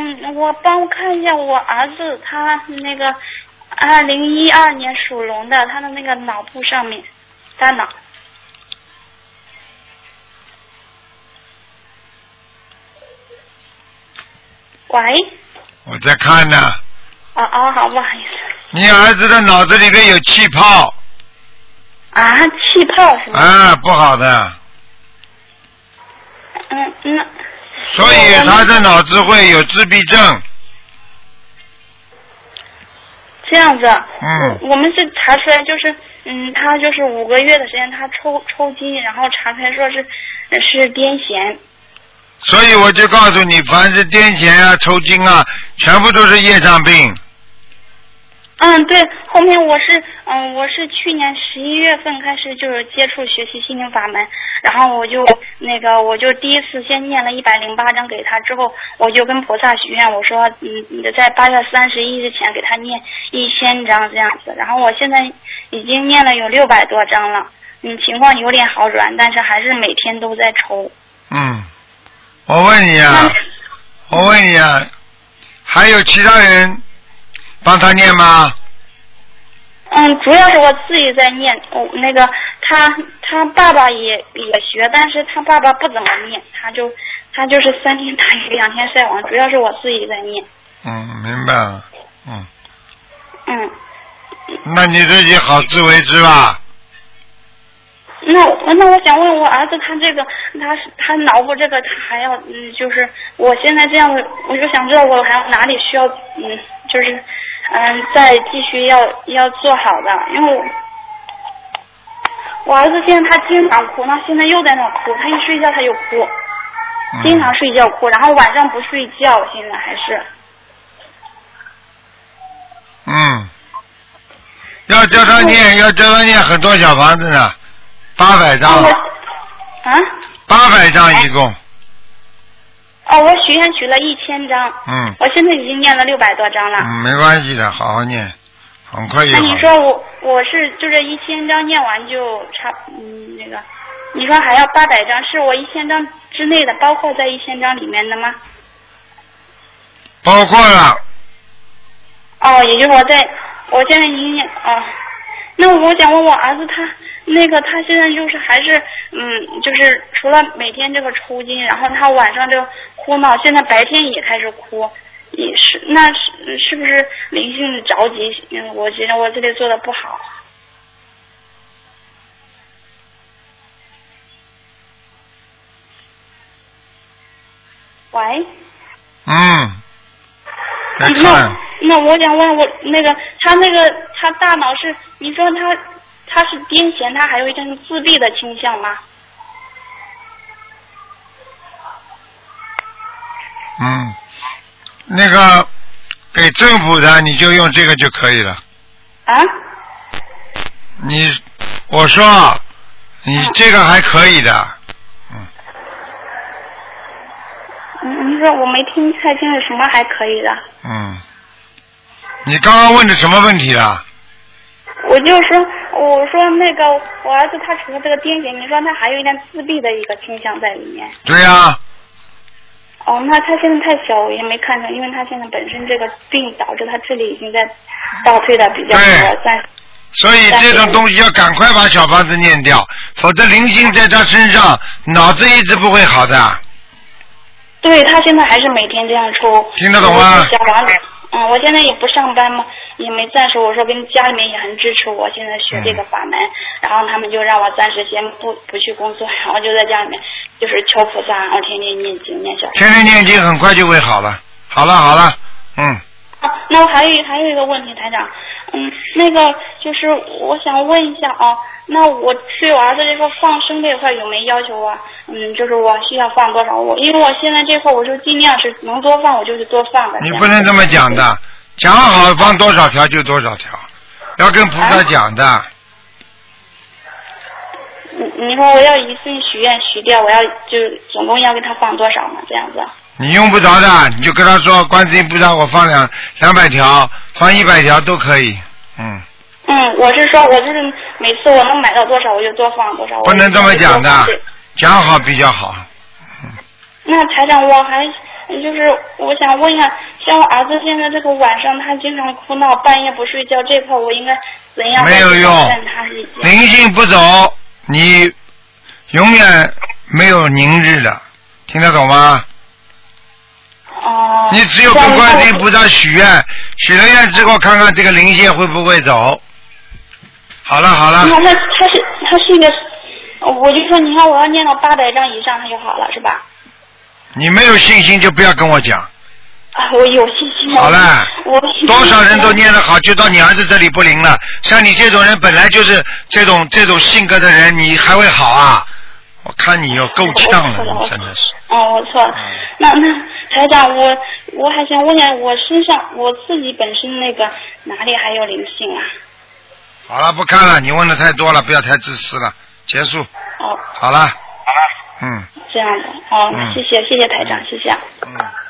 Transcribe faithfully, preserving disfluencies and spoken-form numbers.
嗯，我帮我看一下我儿子，他那个二零一二年属龙的，他的那个脑部上面，大脑。喂。 我在看呢。 哦哦，好，不好意思。 你儿子的脑子里面有气泡。 啊，气泡是吗？ 啊，不好的。 嗯，那。 所以他的脑子会有自闭症。 这样子。 嗯。 我们是查出来就是，嗯，他就是五个月的时间，他抽抽筋，然后查出来说是是癫痫。 所以我就告诉你，凡是癫痫啊、抽筋啊，全部都是业障病。 嗯，对，后面我是，嗯，我是去年十一月份开始就是接触学习心灵法门，然后我就那个我就第一次先念了一百零八章给他，之后我就跟菩萨许愿，我说，嗯，在八月三十一之前给他念一千章这样子，然后我现在已经念了有六百多章了，嗯，情况有点好转，但是还是每天都在抽。 嗯，我问你啊，我问你啊，还有其他人帮他念吗？ 嗯，主要是我自己在念，我、哦、那个他他爸爸也也学，但是他爸爸不怎么念，他就他就是三天打鱼两天晒网，主要是我自己在念。 嗯，明白了，嗯。 嗯。 那你自己好自为之吧。 那那我想问我儿子，他这个他是他脑部这个他还要嗯，就是我现在这样子，我就想知道我还有哪里需要嗯，就是嗯再继续要要做好的，因为我我儿子现在他经常哭，他现在又在那哭，他一睡觉他就哭，经常睡觉哭，然后晚上不睡觉，现在还是。 嗯，要叫他念，要叫他念很多小房子呢。八百张。 啊？ 八百张一共。 哦，我许愿许了一千张。 嗯。 我现在已经念了六百多张了。 嗯，没关系的，好好念，很快就好。 那你说我我是就这一千张念完就差嗯那个，你说还要八百张，是我一千张之内的，包括在一千张里面的吗？ 包括了。 哦，也就是我在，我现在已经念哦。那我想问我儿子他那个他现在就是还是嗯就是除了每天这个抽筋，然后他晚上这个哭闹，现在白天也开始哭，也是那是是不是灵性着急？嗯，我觉得我这里做的不好。喂。 嗯。 那那我想问我那个他那个他大脑是你说他他是癫痫，他还有一种自闭的倾向吗？ 嗯，那个给政府的你就用这个就可以了。 啊？ 你我说你这个还可以的。 嗯。嗯，你说我没听太清楚什么还可以的。 嗯。你刚刚问的什么问题了？ 我就说，我说那个我儿子他除了这个癫痫，你说他还有一点自闭的一个倾向在里面。 对呀、啊。 哦，那他现在太小，我也没看上，因为他现在本身这个病导致他智力已经在倒退的比较多，在。 所以这种东西要赶快把小房子念掉，否则灵性在他身上，脑子一直不会好的。 对，他现在还是每天这样抽。 听得懂吗？ 小房子。嗯，我现在也不上班嘛，也没暂时。我说跟家里面也很支持我现在学这个法门，嗯、然后他们就让我暂时先不不去工作，然后就在家里面就是求菩萨，然后天天念经念小。 天天念经很快就会好了。好了好了，嗯。 啊，那我还有还有一个问题，台长，嗯，那个就是我想问一下啊，那我对我儿子这个放生这块有没有要求啊？嗯，就是我需要放多少？我因为我现在这块我就尽量是能多放我就去多放的。 你不能这么讲的，讲好放多少条就多少条，要跟菩萨讲的。啊、 你你说我要一次许愿许掉，我要就总共要给他放多少呢？这样子。 你用不着的，你就跟他说，观世音菩萨，我放两两百条，放一百条都可以，嗯。 嗯，我是说，我就是每次我能买到多少，我就多放多少。 不能这么讲的，讲好比较好。 嗯。那台长，我还就是我想问一下，像我儿子现在这个晚上他经常哭闹，半夜不睡觉，这块我应该怎样没有用，灵性不走，你永远没有宁日的，听得懂吗？ 哦。 你只有跟观世音菩萨许愿，许了愿之后看看这个灵性会不会走。好了好了。 那他他是他是一个，我就说你看我要念到八百章以上他就好了是吧？ 你没有信心就不要跟我讲。 啊，我有信心。 好了， 我多少人都念得好，就到你儿子这里不灵了。像你这种人本来就是这种这种性格的人，你还会好啊？我看你又够呛了，真的是。 哦，我错了。嗯、那那台长，我我还想问一下，我身上我自己本身那个哪里还有灵性啊？ 好了，不看了，你问的太多了，不要太自私了，结束。 哦。 好了。好了。嗯。 这样的，哦，嗯、谢谢谢谢台长，谢谢。嗯。